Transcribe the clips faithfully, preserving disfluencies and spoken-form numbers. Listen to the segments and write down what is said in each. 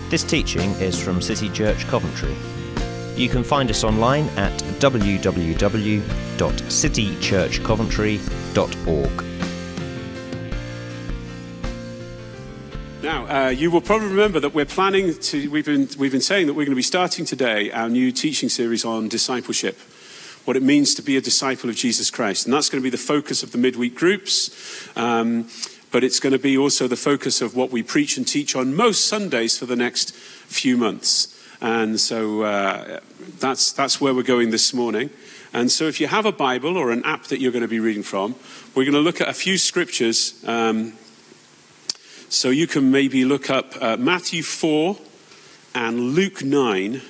This teaching is from City Church Coventry. You can find us online at w w w dot city church coventry dot org. Now, uh, you will probably remember that we're planning to, we've been, we've been saying that we're going to be starting today our new teaching series on discipleship, what it means to be a disciple of Jesus Christ. And that's going to be the focus of the midweek groups, um, but it's going to be also the focus of what we preach and teach on most Sundays for the next few months. And so uh, that's, that's where we're going this morning. And so if you have a Bible or an app that you're going to be reading from, we're going to look at a few scriptures. Um, so you can maybe look up uh, Matthew four and Luke nine.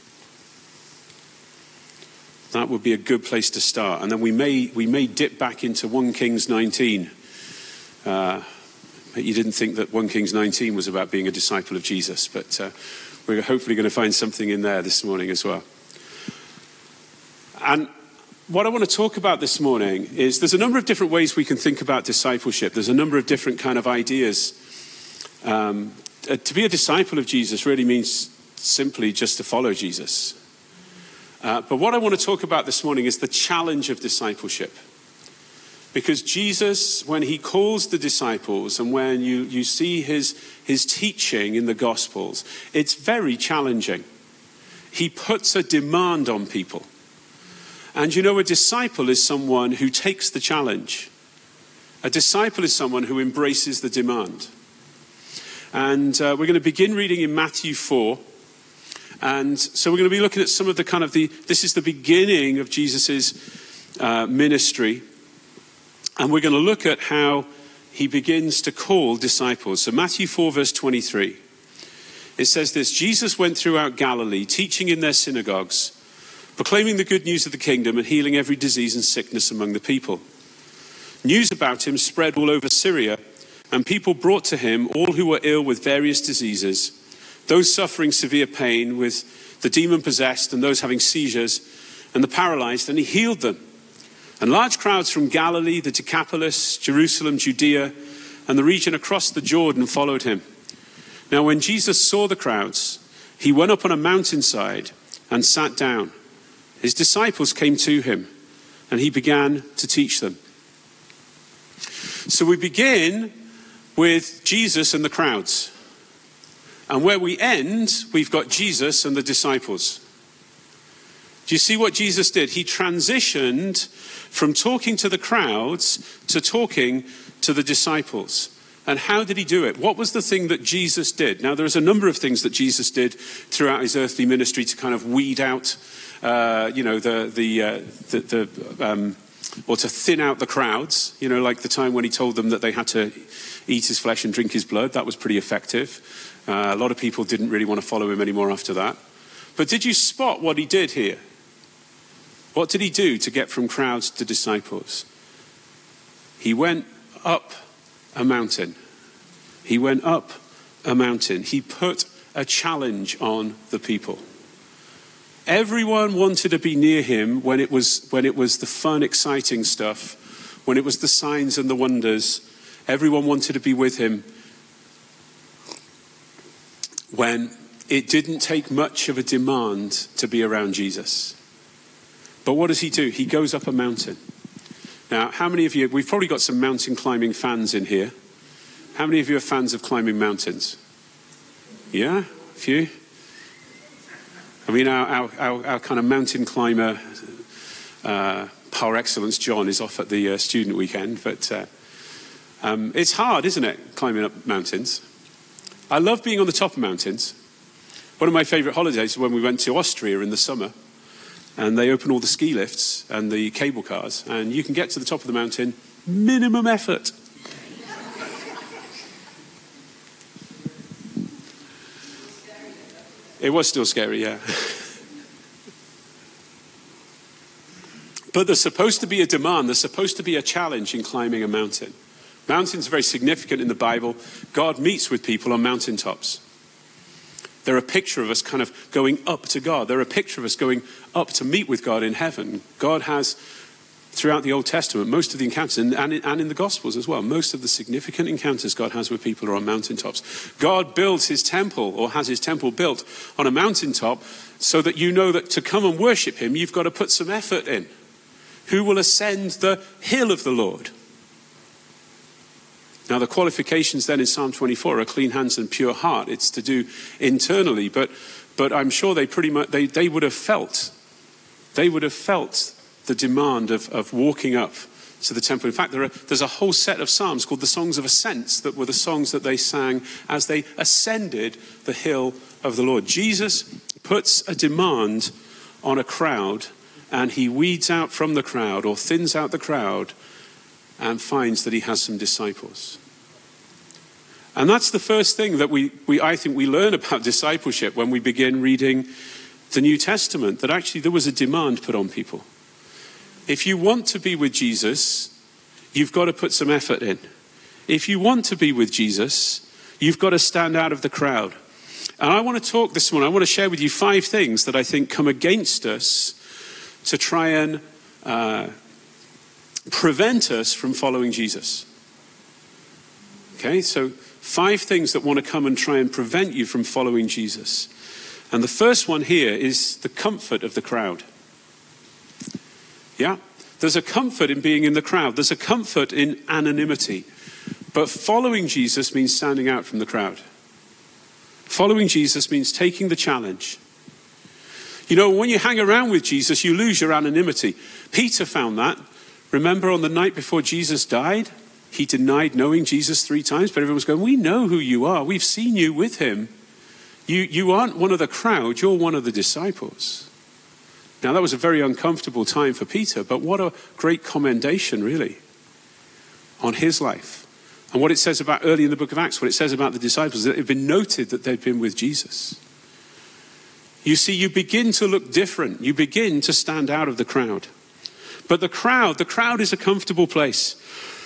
That would be a good place to start. And then we may we may dip back into First Kings nineteen. Uh, you didn't think that First Kings nineteen was about being a disciple of Jesus, but uh, we're hopefully going to find something in there this morning as well. And what I want to talk about this morning is there's a number of different ways we can think about discipleship. There's a number of different kind of ideas. Um, to be a disciple of Jesus really means simply just to follow Jesus. Uh, but what I want to talk about this morning is the challenge of discipleship. Because Jesus, when he calls the disciples and when you, you see his, his teaching in the Gospels, it's very challenging. He puts a demand on people. And you know, a disciple is someone who takes the challenge. A disciple is someone who embraces the demand. And uh, we're going to begin reading in Matthew four. And so we're going to be looking at some of the kind of the, this is the beginning of Jesus's uh, ministry. And we're going to look at how he begins to call disciples. So Matthew four verse twenty-three. It says this: Jesus went throughout Galilee, teaching in their synagogues, proclaiming the good news of the kingdom and healing every disease and sickness among the people. News about him spread all over Syria, and people brought to him all who were ill with various diseases, those suffering severe pain with the demon-possessed and those having seizures and the paralyzed, and he healed them. And large crowds from Galilee, the Decapolis, Jerusalem, Judea, and the region across the Jordan followed him. Now when Jesus saw the crowds, he went up on a mountainside and sat down. His disciples came to him, and he began to teach them. So we begin with Jesus and the crowds. And where we end, we've got Jesus and the disciples. Do you see what Jesus did? He transitioned from talking to the crowds to talking to the disciples. And how did he do it? What was the thing that Jesus did? Now, there's a number of things that Jesus did throughout his earthly ministry to kind of weed out, uh, you know, the, the, uh, the, the um, or to thin out the crowds. You know, like the time when he told them that they had to eat his flesh and drink his blood. That was pretty effective. Uh, a lot of people didn't really want to follow him anymore after that. But did you spot what he did here? What did he do to get from crowds to disciples? He went up a mountain. He went up a mountain. He put a challenge on the people. Everyone wanted to be near him when it was when it was the fun, exciting stuff, when it was the signs and the wonders. Everyone wanted to be with him when it didn't take much of a demand to be around Jesus. But what does he do? He goes up a mountain. Now, how many of you, we've probably got some mountain climbing fans in here. How many of you are fans of climbing mountains? Yeah, a few. I mean, our, our, our, our kind of mountain climber uh, par excellence, John, is off at the uh, student weekend. But uh, um, it's hard, isn't it, climbing up mountains? I love being on the top of mountains. One of my favourite holidays was when we went to Austria in the summer. And they open all the ski lifts and the cable cars. And you can get to the top of the mountain, minimum effort. It was still scary, yeah. But there's supposed to be a demand. There's supposed to be a challenge in climbing a mountain. Mountains are very significant in the Bible. God meets with people on mountaintops. They're a picture of us kind of going up to God. They're a picture of us going up to meet with God in heaven. God has throughout the Old Testament, most of the encounters, and, and, in, and in the Gospels as well, most of the significant encounters God has with people are on mountaintops. God builds his temple, or has his temple built on a mountaintop, so that you know that to come and worship him, you've got to put some effort in. Who will ascend the hill of the Lord? Now, the qualifications then in Psalm twenty-four are clean hands and pure heart. It's to do internally, but but I'm sure they pretty much they, they would have felt, they would have felt the demand of, of walking up to the temple. In fact, there are, there's a whole set of psalms called the Songs of Ascents that were the songs that they sang as they ascended the hill of the Lord. Jesus puts a demand on a crowd, and he weeds out from the crowd, or thins out the crowd, and finds that he has some disciples. And that's the first thing that we, we I think we learn about discipleship when we begin reading the New Testament, that actually there was a demand put on people. If you want to be with Jesus, you've got to put some effort in. If you want to be with Jesus, you've got to stand out of the crowd. And I want to talk this morning, I want to share with you five things that I think come against us to try and uh, prevent us from following Jesus. Okay, so five things that want to come and try and prevent you from following Jesus. And the first one here is the comfort of the crowd. Yeah, there's a comfort in being in the crowd. There's a comfort in anonymity. But following Jesus means standing out from the crowd. Following Jesus means taking the challenge. You know, when you hang around with Jesus, you lose your anonymity. Peter found that. Remember on the night before Jesus died, he denied knowing Jesus three times, but everyone was going, we know who you are. We've seen you with him. You, you aren't one of the crowd, you're one of the disciples. Now, that was a very uncomfortable time for Peter, but what a great commendation, really, on his life. And what it says about early in the book of Acts, what it says about the disciples, that it had been noted that they'd been with Jesus. You see, you begin to look different. You begin to stand out of the crowd. But the crowd, the crowd is a comfortable place.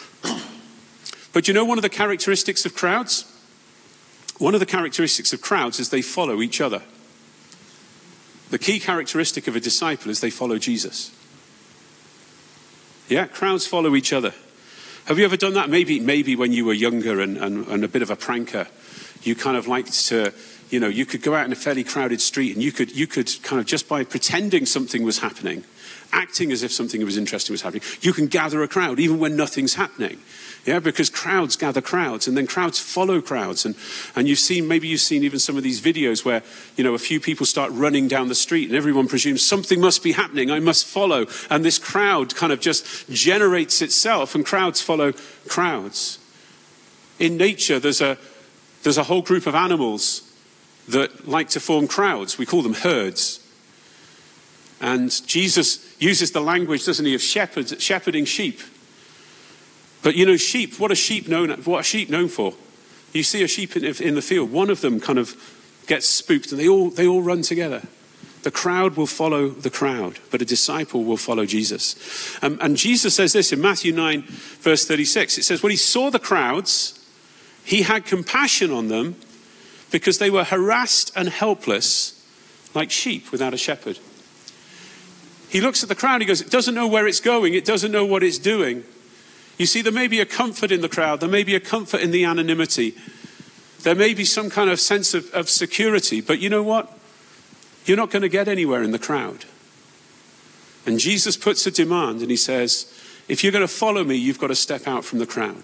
But you know one of the characteristics of crowds? One of the characteristics of crowds is they follow each other. The key characteristic of a disciple is they follow Jesus. Yeah, crowds follow each other. Have you ever done that? Maybe maybe when you were younger and, and, and a bit of a pranker, you kind of liked to, you know, you could go out in a fairly crowded street and you could you could kind of, just by pretending something was happening, acting as if something was interesting was happening, you can gather a crowd even when nothing's happening. Yeah, because crowds gather crowds, and then crowds follow crowds. And, and you've seen, maybe you've seen even some of these videos where, you know, a few people start running down the street and everyone presumes something must be happening, I must follow. And this crowd kind of just generates itself, and crowds follow crowds. In nature, there's a, there's a whole group of animals that like to form crowds. We call them herds. And Jesus uses the language, doesn't he, of shepherds, shepherding sheep. But you know, sheep, what are sheep known, what are sheep known for? You see a sheep in, in the field, one of them kind of gets spooked and they all, they all run together. The crowd will follow the crowd, but a disciple will follow Jesus. Um, and Jesus says this in Matthew nine, verse thirty-six. It says, when he saw the crowds, he had compassion on them because they were harassed and helpless like sheep without a shepherd. He looks at the crowd, he goes, it doesn't know where it's going, it doesn't know what it's doing. You see, there may be a comfort in the crowd. There may be a comfort in the anonymity. There may be some kind of sense of, of security. But you know what? You're not going to get anywhere in the crowd. And Jesus puts a demand and he says, if you're going to follow me, you've got to step out from the crowd.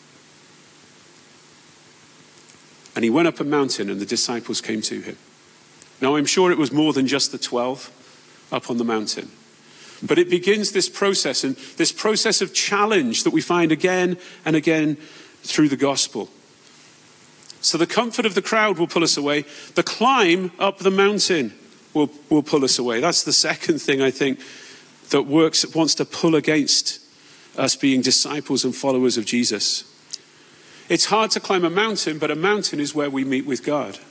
And he went up a mountain and the disciples came to him. Now, I'm sure it was more than just the twelve up on the mountain. But it begins this process, and this process of challenge that we find again and again through the gospel. So the comfort of the crowd will pull us away. The climb up the mountain will, will pull us away. That's the second thing, I think, that works, wants to pull against us being disciples and followers of Jesus. It's hard to climb a mountain, but a mountain is where we meet with God.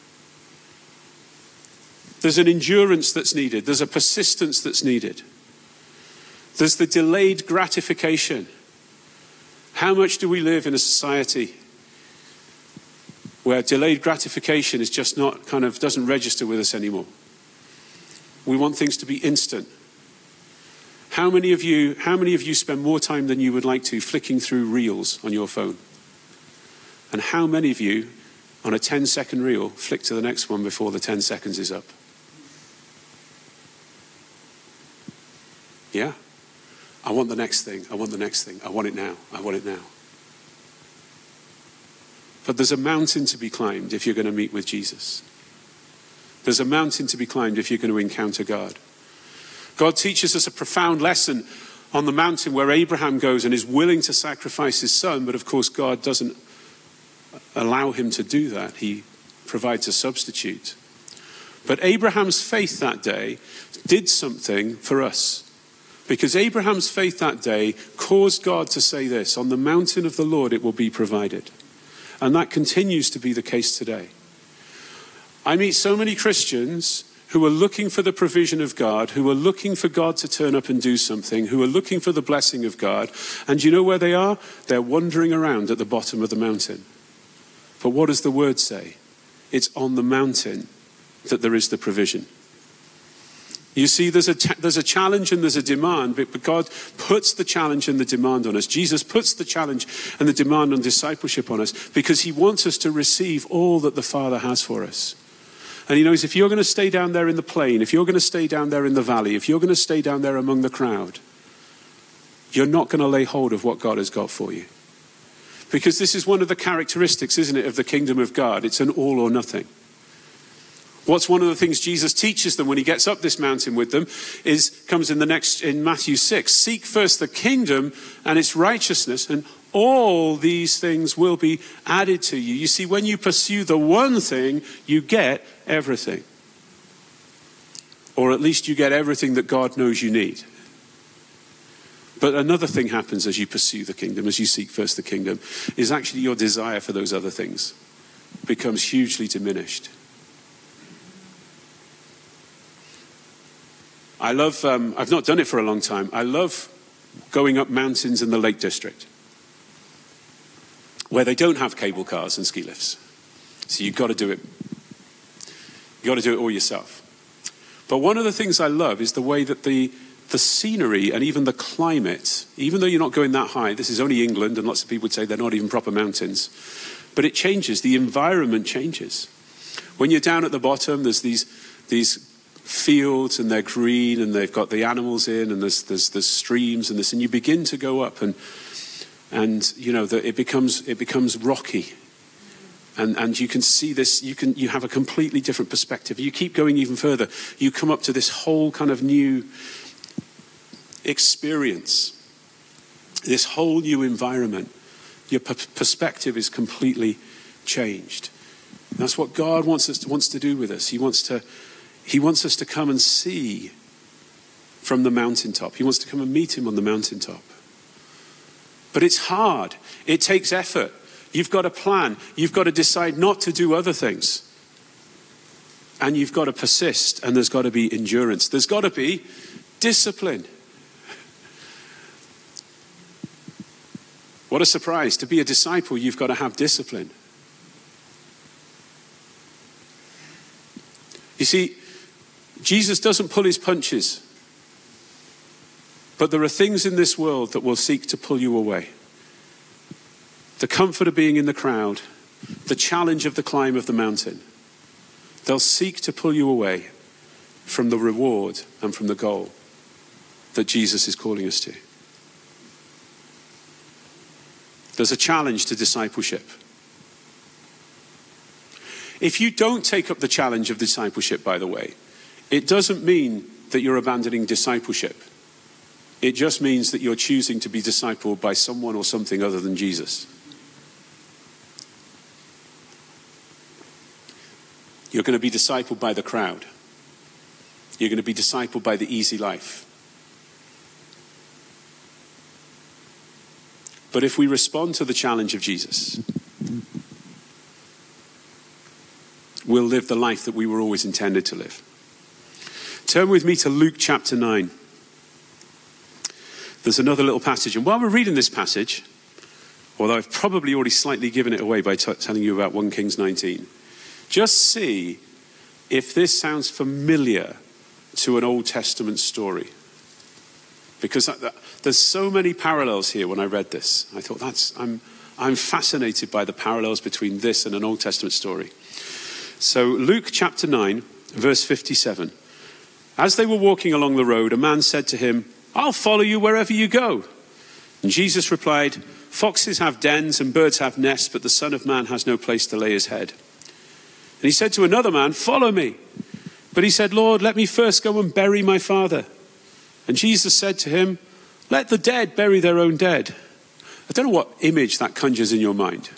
There's an endurance that's needed. There's a persistence that's needed. There's the delayed gratification. How much do we live in a society where delayed gratification is just not kind of doesn't register with us anymore? We want things to be instant. How many of you, how many of you spend more time than you would like to flicking through reels on your phone? And how many of you, on a ten second reel, flick to the next one before the ten seconds is up? Yeah? I want the next thing. I want the next thing. I want it now. I want it now. But there's a mountain to be climbed if you're going to meet with Jesus. There's a mountain to be climbed if you're going to encounter God. God teaches us a profound lesson on the mountain where Abraham goes and is willing to sacrifice his son. But of course, God doesn't allow him to do that. He provides a substitute. But Abraham's faith that day did something for us. Because Abraham's faith that day caused God to say this, on the mountain of the Lord it will be provided. And that continues to be the case today. I meet so many Christians who are looking for the provision of God, who are looking for God to turn up and do something, who are looking for the blessing of God. And you know where they are? They're wandering around at the bottom of the mountain. But what does the word say? It's on the mountain that there is the provision. You see, there's a, there's a challenge and there's a demand, but God puts the challenge and the demand on us. Jesus puts the challenge and the demand on discipleship on us because he wants us to receive all that the Father has for us. And he knows if you're going to stay down there in the plain, if you're going to stay down there in the valley, if you're going to stay down there among the crowd, you're not going to lay hold of what God has got for you. Because this is one of the characteristics, isn't it, of the kingdom of God. It's an all or nothing. What's one of the things Jesus teaches them when he gets up this mountain with them is, comes in the next, in Matthew six, seek first the kingdom and its righteousness, and all these things will be added to you. You see, when you pursue the one thing, you get everything. Or at least you get everything that God knows you need. But another thing happens as you pursue the kingdom, as you seek first the kingdom, is actually your desire for those other things becomes hugely diminished. I love, um, I've not done it for a long time. I love going up mountains in the Lake District where they don't have cable cars and ski lifts. So you've got to do it. You've got to do it all yourself. But one of the things I love is the way that the, the scenery and even the climate, even though you're not going that high, this is only England and lots of people would say they're not even proper mountains, but it changes. The environment changes. When you're down at the bottom, there's these, these fields and they're green and they've got the animals in and there's there's, there's streams and this, and you begin to go up and and you know that it becomes it becomes rocky and and you can see this, you can you have a completely different perspective. You keep going even further, you come up to this whole kind of new experience, this whole new environment. Your p- perspective is completely changed. And that's what God wants us to, wants to do with us. He wants to He wants us to come and see from the mountaintop. He wants to come and meet him on the mountaintop. But it's hard. It takes effort. You've got to plan. You've got to decide not to do other things. And you've got to persist. And there's got to be endurance. There's got to be discipline. What a surprise. To be a disciple, you've got to have discipline. You see, Jesus doesn't pull his punches. But there are things in this world that will seek to pull you away. The comfort of being in the crowd, the challenge of the climb of the mountain. They'll seek to pull you away from the reward and from the goal that Jesus is calling us to. There's a challenge to discipleship. If you don't take up the challenge of discipleship, by the way, it doesn't mean that you're abandoning discipleship. It just means that you're choosing to be discipled by someone or something other than Jesus. You're going to be discipled by the crowd. You're going to be discipled by the easy life. But if we respond to the challenge of Jesus, we'll live the life that we were always intended to live. Turn with me to Luke chapter nine. There's another little passage. And while we're reading this passage, although I've probably already slightly given it away by t- telling you about First Kings nineteen, just see if this sounds familiar to an Old Testament story. because that, that, there's so many parallels here when I read this. I thought, that's I'm, I'm fascinated by the parallels between this and an Old Testament story. So Luke chapter nine, verse fifty-seven. As they were walking along the road, a man said to him, "I'll follow you wherever you go." And Jesus replied, "Foxes have dens and birds have nests, but the Son of Man has no place to lay his head." And he said to another man, "Follow me." But he said, "Lord, let me first go and bury my father." And Jesus said to him, "Let the dead bury their own dead." I don't know what image that conjures in your mind.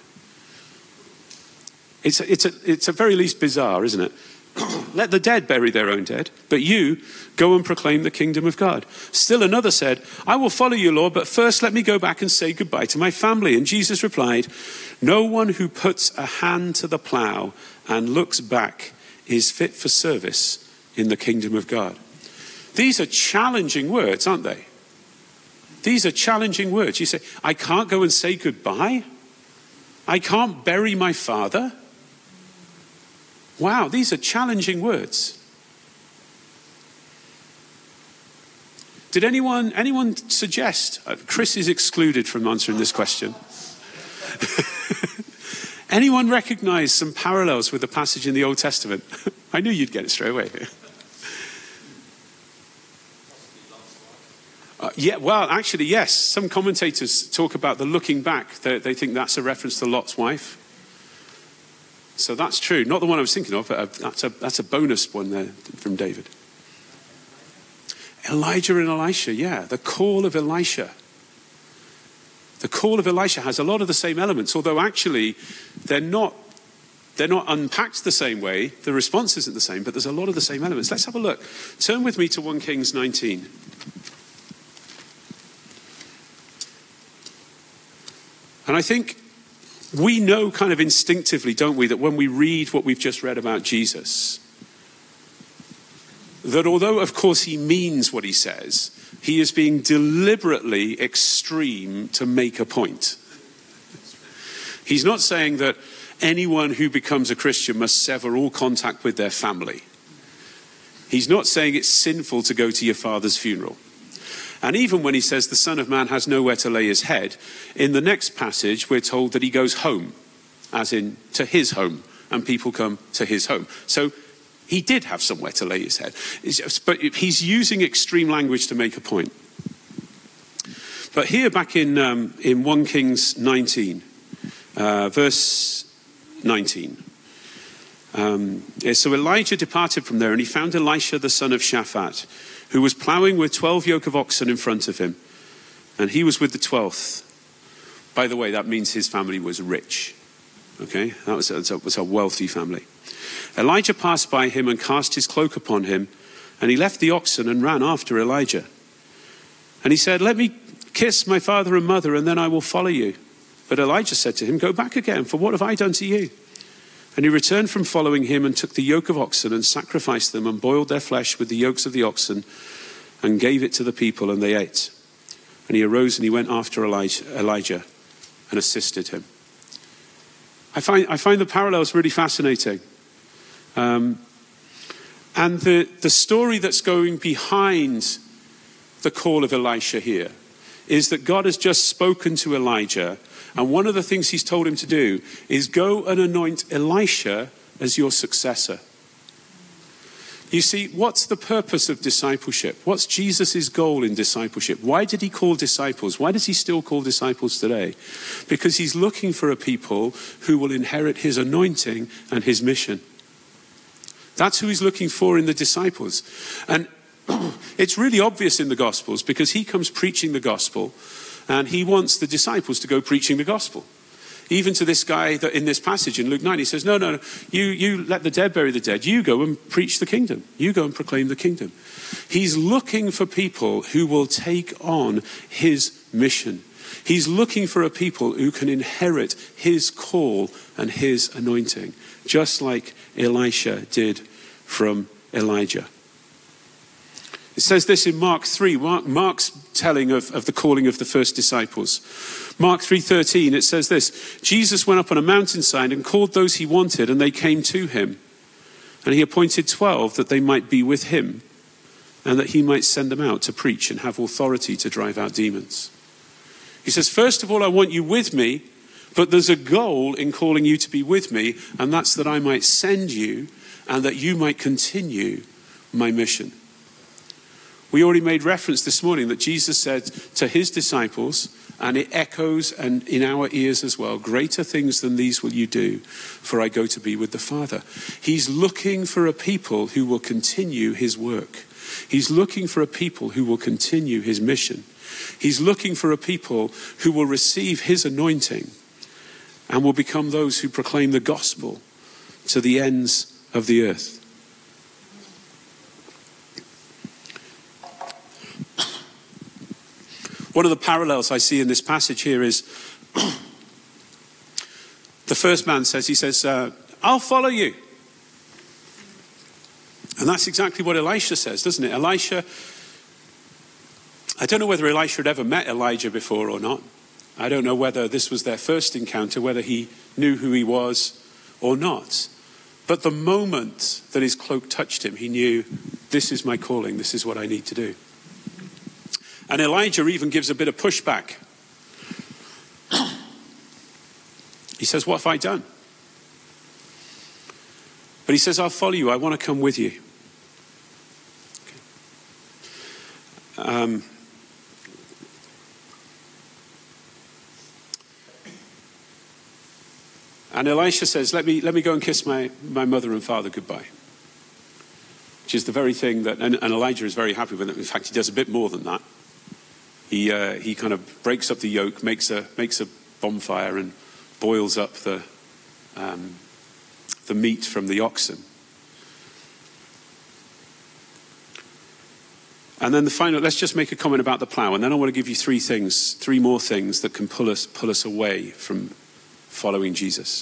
It's a, it's a, it's a very least bizarre, isn't it? Let the dead bury their own dead, but you go and proclaim the kingdom of God. Still another said, "I will follow you, Lord, but first let me go back and say goodbye to my family." And Jesus replied, "No one who puts a hand to the plow and looks back is fit for service in the kingdom of God." These are challenging words, aren't they? These are challenging words. You say, I can't go and say goodbye? I can't bury my father? Wow, these are challenging words. Did anyone anyone suggest, uh, Chris is excluded from answering this question. Anyone recognize some parallels with the passage in the Old Testament? I knew you'd get it straight away. Uh, yeah, well, actually, yes. Some commentators talk about the looking back. They, they think that's a reference to Lot's wife. So that's true. Not the one I was thinking of, but a, that's, a, that's a bonus one there from David. Elijah and Elisha, yeah. The call of Elisha. The call of Elisha has a lot of the same elements, although actually they're not, they're not unpacked the same way. The response isn't the same, but there's a lot of the same elements. Let's have a look. Turn with me to First Kings nineteen. And I think we know kind of instinctively, don't we, that when we read what we've just read about Jesus, that although, of course, he means what he says, he is being deliberately extreme to make a point. He's not saying that anyone who becomes a Christian must sever all contact with their family. He's not saying it's sinful to go to your father's funeral. And even when he says the Son of Man has nowhere to lay his head, in the next passage we're told that he goes home, as in to his home, and people come to his home. So he did have somewhere to lay his head. But he's using extreme language to make a point. But here back in, um, in First Kings nineteen, uh, verse nineteen. Um, so Elijah departed from there and he found Elisha the son of Shaphat, who was ploughing with twelve yoke of oxen in front of him. And he was with the twelfth. By the way, that means his family was rich. Okay, that was a, that was a wealthy family. Elijah passed by him and cast his cloak upon him. And he left the oxen and ran after Elijah. And he said, "Let me kiss my father and mother, and then I will follow you." But Elijah said to him, "Go back again, for what have I done to you?" And he returned from following him and took the yoke of oxen and sacrificed them and boiled their flesh with the yokes of the oxen and gave it to the people, and they ate. And he arose and he went after Elijah, Elijah and assisted him. I find, I find the parallels really fascinating. Um, and the, the story that's going behind the call of Elisha here is that God has just spoken to Elijah, and one of the things he's told him to do is go and anoint Elisha as your successor. You see, what's the purpose of discipleship? What's Jesus' goal in discipleship? Why did he call disciples? Why does he still call disciples today? Because he's looking for a people who will inherit his anointing and his mission. That's who he's looking for in the disciples. And it's really obvious in the Gospels because he comes preaching the gospel and he wants the disciples to go preaching the gospel. Even to this guy that in this passage in Luke nine, he says, no, no, no, you, you let the dead bury the dead. You go and preach the kingdom. You go and proclaim the kingdom. He's looking for people who will take on his mission. He's looking for a people who can inherit his call and his anointing, just like Elisha did from Elijah. It says this in Mark three, Mark, Mark's telling of, of the calling of the first disciples. Mark three thirteen, it says this: Jesus went up on a mountainside and called those he wanted, and they came to him. And he appointed twelve that they might be with him and that he might send them out to preach and have authority to drive out demons. He says, first of all, I want you with me, but there's a goal in calling you to be with me, and that's that I might send you and that you might continue my mission. We already made reference this morning that Jesus said to his disciples, and it echoes and in our ears as well, greater things than these will you do, for I go to be with the Father. He's looking for a people who will continue his work. He's looking for a people who will continue his mission. He's looking for a people who will receive his anointing and will become those who proclaim the gospel to the ends of the earth. One of the parallels I see in this passage here is the first man says, he says, uh, I'll follow you. And that's exactly what Elisha says, doesn't it? Elisha, I don't know whether Elisha had ever met Elijah before or not. I don't know whether this was their first encounter, whether he knew who he was or not. But the moment that his cloak touched him, he knew, this is my calling, this is what I need to do. And Elijah even gives a bit of pushback. He says, what have I done? But he says, I'll follow you. I want to come with you. Okay. Um, and Elisha says, let me, let me go and kiss my, my mother and father goodbye. Which is the very thing that, and, and Elijah is very happy with it. In fact, he does a bit more than that. He uh, he kind of breaks up the yoke, makes a makes a bonfire, and boils up the um, the meat from the oxen. And then the final. Let's just make a comment about the plough, and then I want to give you three things, three more things that can pull us pull us away from following Jesus.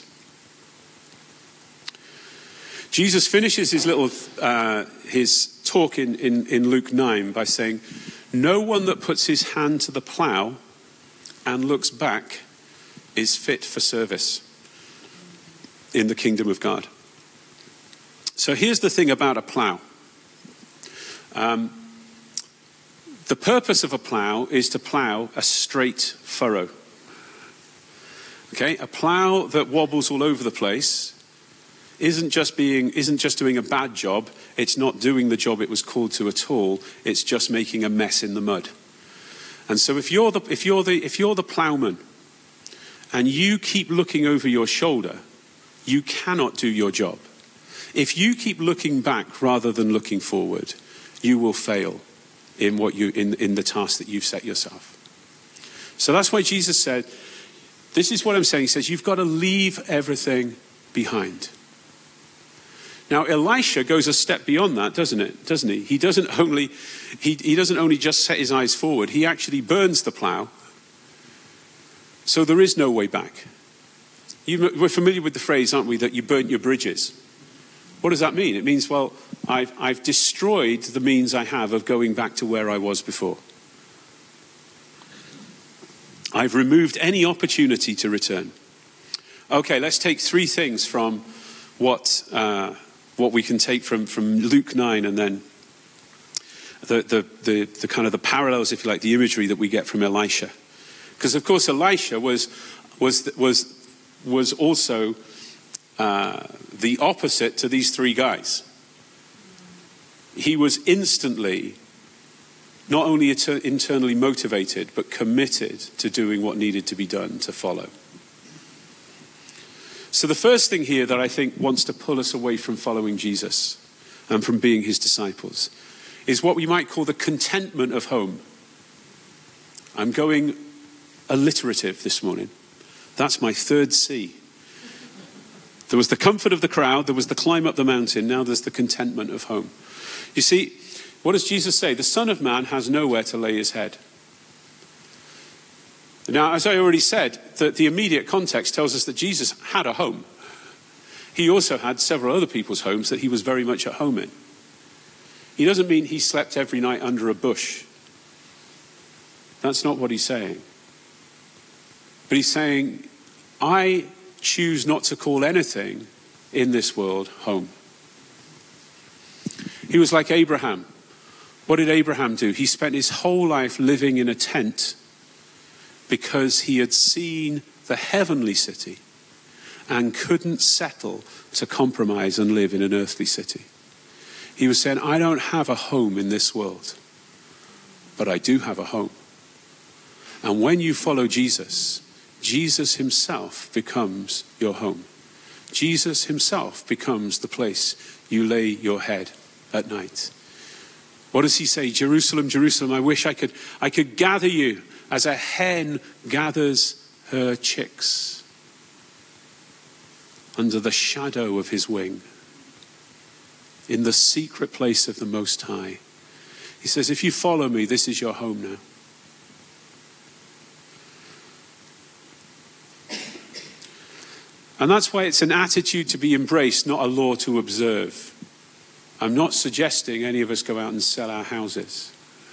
Jesus finishes his little uh, his talk in, in in Luke nine by saying, no one that puts his hand to the plough and looks back is fit for service in the kingdom of God. So here's the thing about a plough. Um, the purpose of a plough is to plough a straight furrow. Okay, a plough that wobbles all over the place isn't just being isn't just doing a bad job. It's not doing the job it was called to at all. It's just making a mess in the mud. And so if you're the if you're the if you're the plowman and you keep looking over your shoulder, you cannot do your job. If you keep looking back rather than looking forward, you will fail in what you in, in the task that you've set yourself. So that's why Jesus said, this is what I'm saying. He says, you've got to leave everything behind. Now, Elisha goes a step beyond that, doesn't it? Doesn't he? He doesn't only he, he doesn't only just set his eyes forward. He actually burns the plough. So there is no way back. You, we're familiar with the phrase, aren't we, that you burnt your bridges. What does that mean? It means, well, I've I've destroyed the means I have of going back to where I was before. I've removed any opportunity to return. Okay, let's take three things from what. Uh, what we can take from, from Luke nine, and then the, the, the, the kind of the parallels, if you like, the imagery that we get from Elisha. Because, of course, Elisha was, was, was, was also uh, the opposite to these three guys. He was instantly not only inter- internally motivated, but committed to doing what needed to be done to follow. So the first thing here that I think wants to pull us away from following Jesus and from being his disciples is what we might call the contentment of home. I'm going alliterative this morning. That's my third C. There was the comfort of the crowd, there was the climb up the mountain, now there's the contentment of home. You see, what does Jesus say? The Son of Man has nowhere to lay his head. Now, as I already said, the, the immediate context tells us that Jesus had a home. He also had several other people's homes that he was very much at home in. He doesn't mean he slept every night under a bush. That's not what he's saying. But he's saying, I choose not to call anything in this world home. He was like Abraham, What did Abraham do? He spent his whole life living in a tent because he had seen the heavenly city and couldn't settle to compromise and live in an earthly city. He was saying, I don't have a home in this world, but I do have a home. And when you follow Jesus, Jesus himself becomes your home. Jesus himself becomes the place you lay your head at night. What does he say? Jerusalem, Jerusalem, I wish I could, I could gather you as a hen gathers her chicks under the shadow of his wing, in the secret place of the Most High. He says, if you follow me, this is your home now. And that's why it's an attitude to be embraced, not a law to observe. I'm not suggesting any of us go out and sell our houses.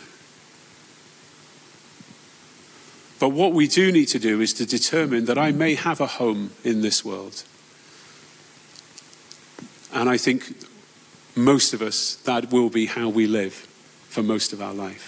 But what we do need to do is to determine that I may have a home in this world. And I think most of us, that will be how we live for most of our life.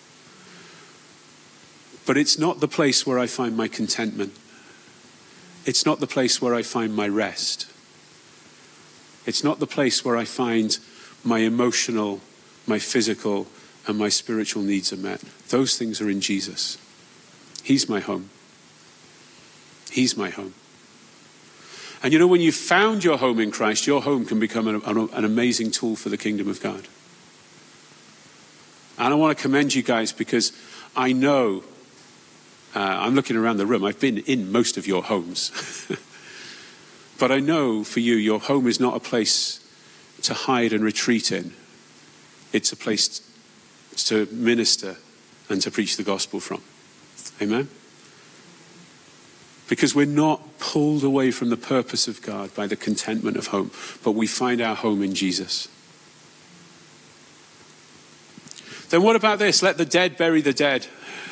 But it's not the place where I find my contentment. It's not the place where I find my rest. It's not the place where I find my emotional, my physical, and my spiritual needs are met. Those things are in Jesus. He's my home. He's my home. And you know, when you've found your home in Christ, your home can become an, an, an amazing tool for the kingdom of God. And I want to commend you guys because I know, uh, I'm looking around the room, I've been in most of your homes. But I know for you, your home is not a place to hide and retreat in. It's a place to minister and to preach the gospel from. Amen? Because we're not pulled away from the purpose of God by the contentment of home, but we find our home in Jesus. Then what about this? Let the dead bury the dead.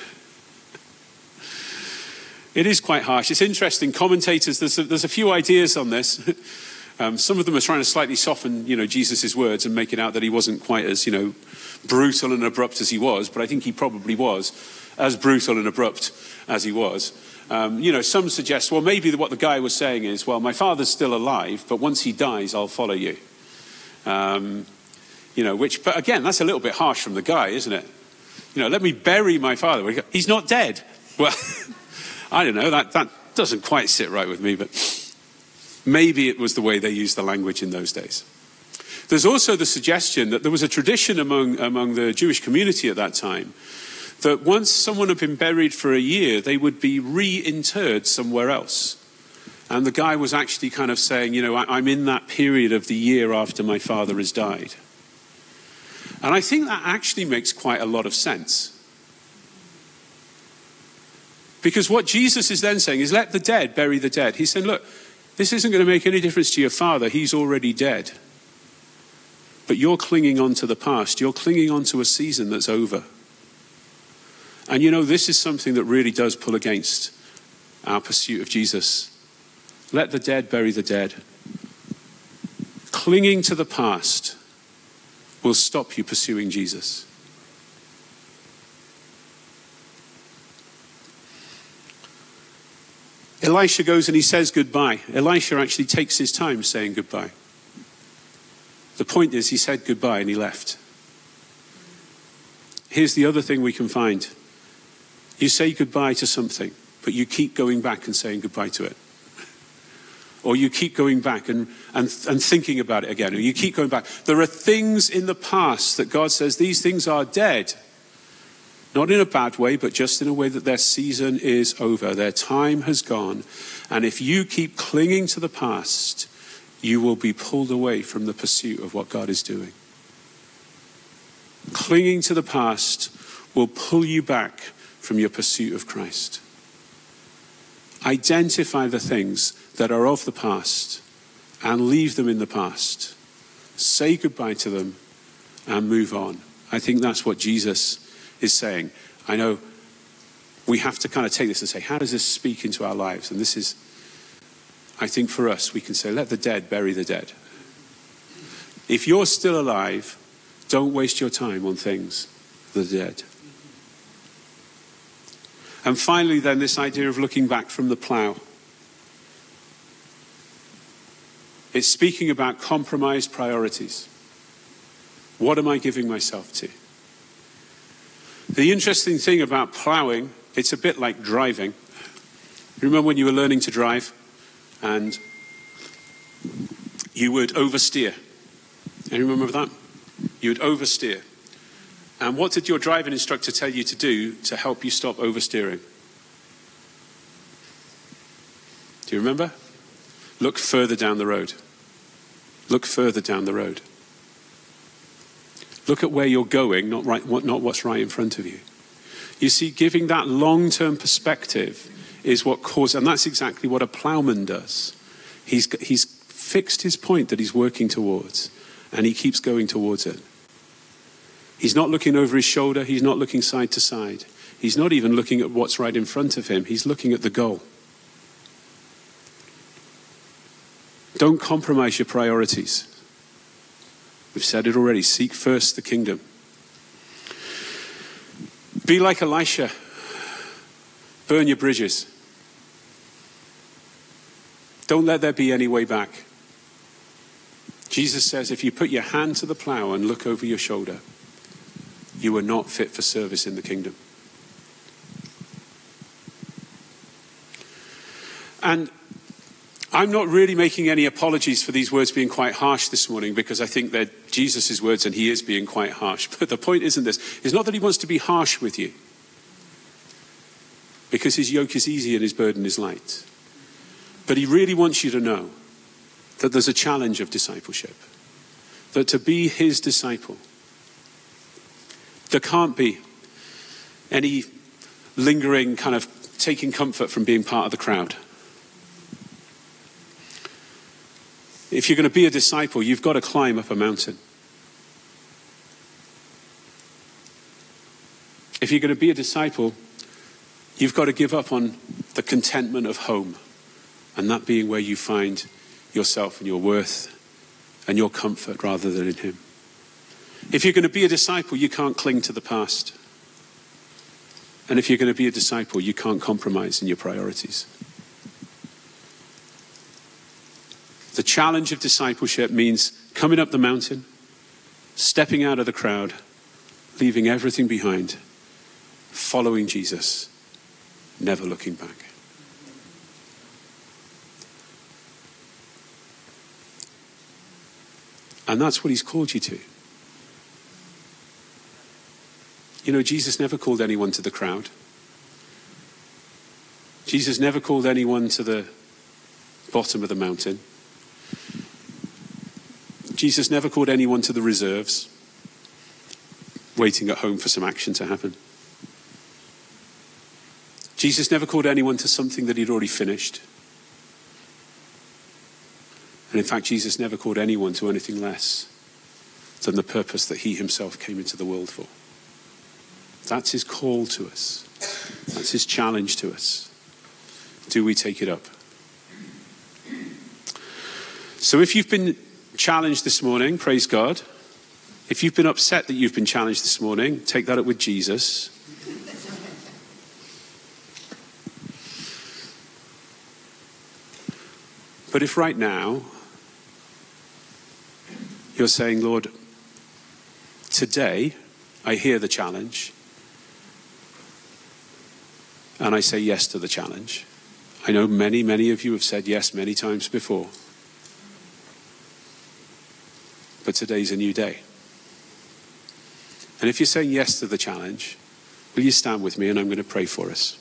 It is quite harsh. It's interesting. Commentators, there's a, there's a few ideas on this. Um, some of them are trying to slightly soften, you know, Jesus' words and make it out that he wasn't quite as, you know, brutal and abrupt as he was. But I think he probably was as brutal and abrupt as he was. Um, you know, some suggest, well, maybe what the guy was saying is, well, my father's still alive, but once he dies, I'll follow you. Um, you know, which, but again, that's a little bit harsh from the guy, isn't it? You know, let me bury my father. He's not dead. Well, I don't know, that, that doesn't quite sit right with me, but maybe it was the way they used the language in those days. There's also the suggestion that there was a tradition among, among the Jewish community at that time that once someone had been buried for a year, they would be reinterred somewhere else. And the guy was actually kind of saying, you know, I, I'm in that period of the year after my father has died. And I think that actually makes quite a lot of sense. Because what Jesus is then saying is, let the dead bury the dead. He's saying, look, this isn't going to make any difference to your father. He's already dead. But you're clinging on to the past. You're clinging on to a season that's over. And you know, this is something that really does pull against our pursuit of Jesus. Let the dead bury the dead. Clinging to the past will stop you pursuing Jesus. Elisha goes and he says goodbye. Elisha actually takes his time saying goodbye. The point is, he said goodbye and he left. Here's the other thing we can find. You say goodbye to something, but you keep going back and saying goodbye to it. Or you keep going back and, and, and thinking about it again. Or you keep going back. There are things in the past that God says, these things are dead. Not in a bad way, but just in a way that their season is over. Their time has gone. And if you keep clinging to the past, you will be pulled away from the pursuit of what God is doing. Clinging to the past will pull you back from your pursuit of Christ. Identify the things that are of the past and leave them in the past. Say goodbye to them and move on. I think that's what Jesus is saying. I know we have to kind of take this and say, how does this speak into our lives? And this is, I think for us, we can say, let the dead bury the dead. If you're still alive, Don't waste your time on things that are dead. And finally then, this idea of looking back from the plough. It's speaking about compromised priorities. What am I giving myself to? The interesting thing about ploughing, it's a bit like driving. You remember when you were learning to drive and you would oversteer? You remember that? You would oversteer. And what did your driving instructor tell you to do to help you stop oversteering? Do you remember? Look further down the road. Look further down the road. Look at where you're going, not right, not what's right in front of you. You see, giving that long-term perspective is what causes, and that's exactly what a ploughman does. He's, he's fixed his point that he's working towards, and he keeps going towards it. He's not looking over his shoulder. He's not looking side to side. He's not even looking at what's right in front of him. He's looking at the goal. Don't compromise your priorities. We've said it already. Seek first the kingdom. Be like Elisha. Burn your bridges. Don't let there be any way back. Jesus says, if you put your hand to the plow and look over your shoulder, you are not fit for service in the kingdom. And I'm not really making any apologies for these words being quite harsh this morning, because I think they're Jesus' words and he is being quite harsh. But the point isn't this. It's not that he wants to be harsh with you, because his yoke is easy and his burden is light. But he really wants you to know that there's a challenge of discipleship. That to be his disciple, there can't be any lingering kind of taking comfort from being part of the crowd. If you're going to be a disciple, you've got to climb up a mountain. If you're going to be a disciple, you've got to give up on the contentment of home, and that being where you find yourself and your worth and your comfort rather than in him. If you're going to be a disciple, you can't cling to the past. And if you're going to be a disciple, you can't compromise in your priorities. The challenge of discipleship means coming up the mountain, stepping out of the crowd, leaving everything behind, following Jesus, never looking back. And that's what he's called you to. You know, Jesus never called anyone to the crowd. Jesus never called anyone to the bottom of the mountain. Jesus never called anyone to the reserves, waiting at home for some action to happen. Jesus never called anyone to something that he'd already finished. And in fact, Jesus never called anyone to anything less than the purpose that he himself came into the world for. That's his call to us. That's his challenge to us. Do we take it up? So if you've been challenged this morning, praise God. If you've been upset that you've been challenged this morning, take that up with Jesus. But if right now you're saying, Lord, today I hear the challenge and I say yes to the challenge. I know many, many of you have said yes many times before. But today's a new day. And if you're saying yes to the challenge, will you stand with me and I'm going to pray for us.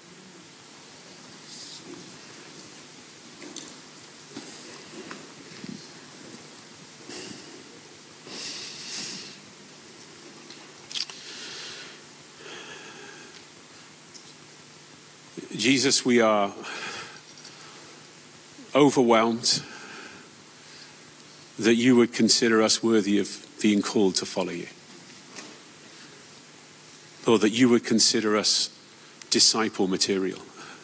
Jesus, we are overwhelmed that you would consider us worthy of being called to follow you. Lord, that you would consider us disciple material.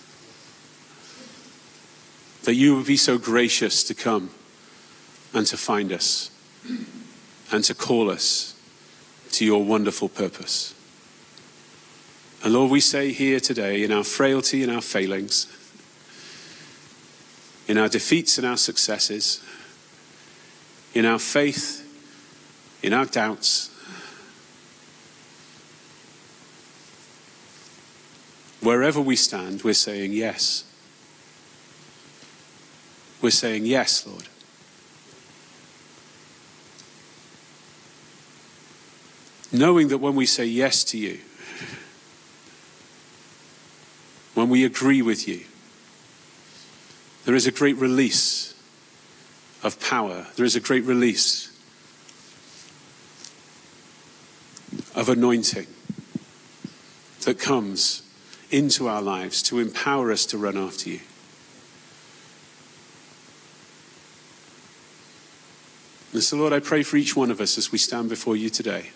That you would be so gracious to come and to find us and to call us to your wonderful purpose. And Lord, we say here today, in our frailty and our failings, in our defeats and our successes, in our faith, in our doubts, wherever we stand, we're saying yes. We're saying yes, Lord. Knowing that when we say yes to you, when we agree with you, there is a great release of power. There is a great release of anointing that comes into our lives to empower us to run after you. And so, Lord, I pray for each one of us as we stand before you today.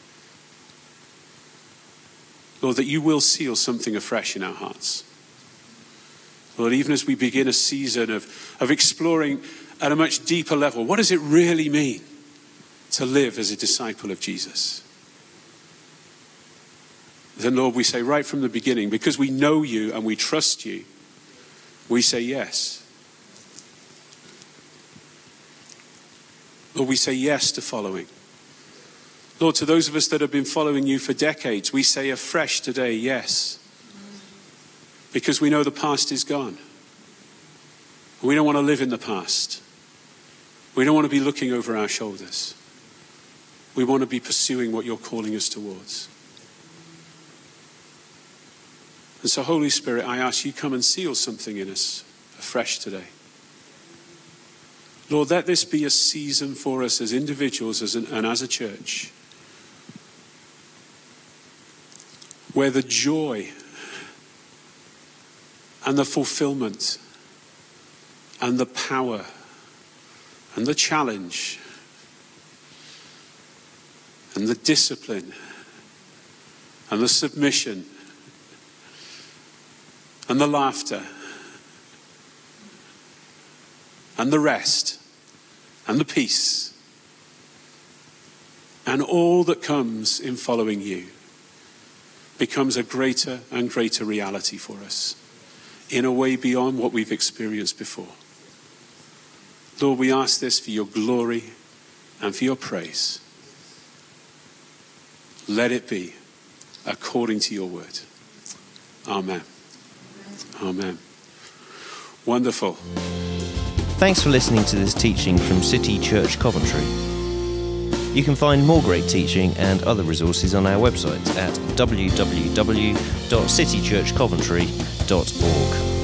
Lord, that you will seal something afresh in our hearts. Lord, even as we begin a season of, of exploring at a much deeper level, what does it really mean to live as a disciple of Jesus? Then, Lord, we say right from the beginning, because we know you and we trust you, we say yes. Lord, we say yes to following. Lord, to those of us that have been following you for decades, we say afresh today, yes. Because we know the past is gone. We don't want to live in the past. We don't want to be looking over our shoulders. We want to be pursuing what you're calling us towards. And so, Holy Spirit, I ask you, come and seal something in us afresh today. Lord, let this be a season for us as individuals as an, and as a church where the joy and the fulfillment and the power and the challenge and the discipline and the submission and the laughter and the rest and the peace and all that comes in following you becomes a greater and greater reality for us in a way beyond what we've experienced before. Lord, we ask this for your glory and for your praise. Let it be according to your word. Amen. Amen. Wonderful. Thanks for listening to this teaching from City Church Coventry. You can find more great teaching and other resources on our website at w w w dot city church coventry dot org.